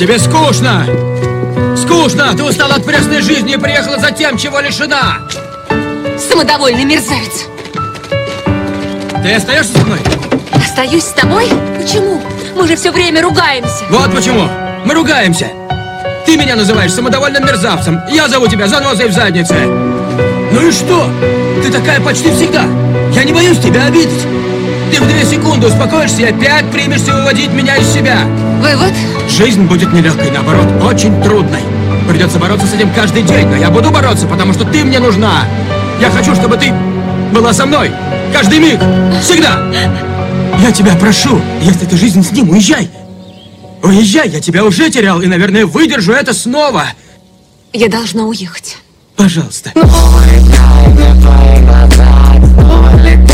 Тебе скучно! Скучно! Ты устала от пресной жизни и приехала за тем, чего лишена! Самодовольный мерзавец! Ты остаешься со мной? Остаюсь с тобой? Почему? Мы же все время ругаемся. Вот почему! Мы ругаемся! Ты меня называешь самодовольным мерзавцем. Я зову тебя занозой в заднице. Ну и что? Ты такая почти всегда. Я не боюсь тебя обидеть. Ты в 2 секунды успокоишься и опять примешься выводить меня из себя. Вывод? Жизнь будет нелегкой, наоборот, очень трудной. Придется бороться с этим каждый день, но я буду бороться, потому что ты мне нужна. Я хочу, чтобы ты была со мной. Каждый миг. Всегда. Я тебя прошу, если ты жизнь с ним, уезжай. Уезжай, я тебя уже терял и, наверное, выдержу это снова. Я должна уехать. Пожалуйста. Новый день, твои глаза, снова летят.